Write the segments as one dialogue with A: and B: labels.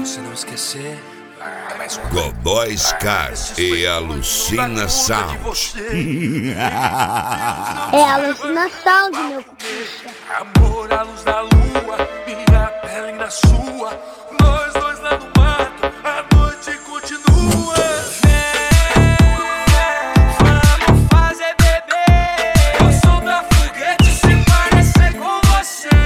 A: você não esquecer.
B: Godoy Scar e Alucina Sound.
C: É alucinação de meu puxa.
A: Amor à luz da lua, minha pele na sua. Nós dois lá no mato, a noite continua. Vamos fazer bebê. Eu sou da foguete, se parecer com você.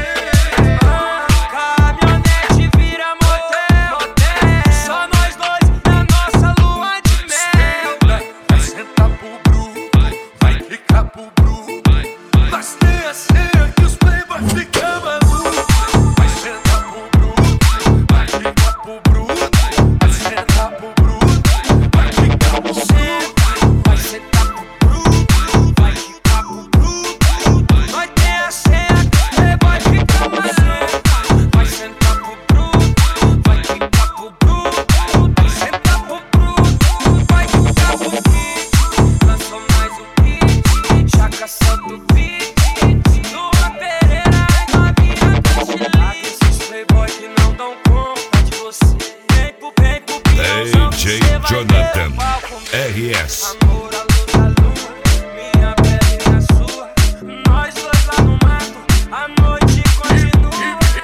A: Caminhonete vira motel. Só nós dois na nossa lua de mel. Vai sentar pro bruto, vai ficar pro bruto. Mas tem a senha que os playboy ficam malucos. Vai sentar pro bruto, vai ficar pro bruto. Vai sentar pro bruto, vai ficar pro bruto. Vai sentar pro bruto, vai ficar pro bruto. Nós tem a senha que os playboy ficam malucos. Vai sentar pro bruto, vai ficar pro bruto. Vai sentar pro bruto, vai ficar pro bruto. Lançou mais um hit, já caçando beat. Lua Pereira é novinha Catilina. Esses playboy que não dão conta de você. Vem pro Bielzão,
B: DJ
A: você vai
B: Jonathan,
A: ver o palco.
B: RS.
A: Amor à luz da lua, minha pele na sua. Nós dois lá no mato, a noite continua.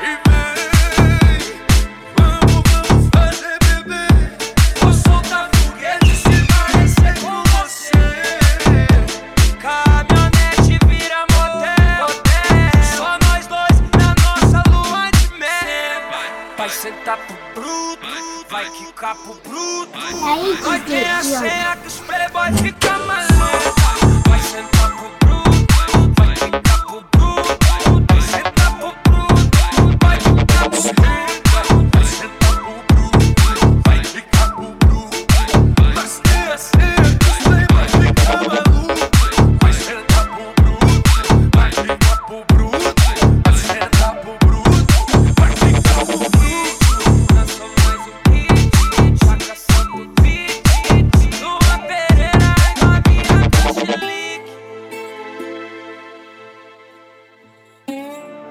A: Vamos fazer bebê. Vou soltar foguete se parecer com você. Caminhonete vira motel. Só nós dois na nossa lua de mel. Vai sentar pro bruto, vai quicar pro bruto.
C: Aí,
A: Nós tem a
C: DJ,
A: senha que os playboy ficam malucos. Vai sentar pro bruto.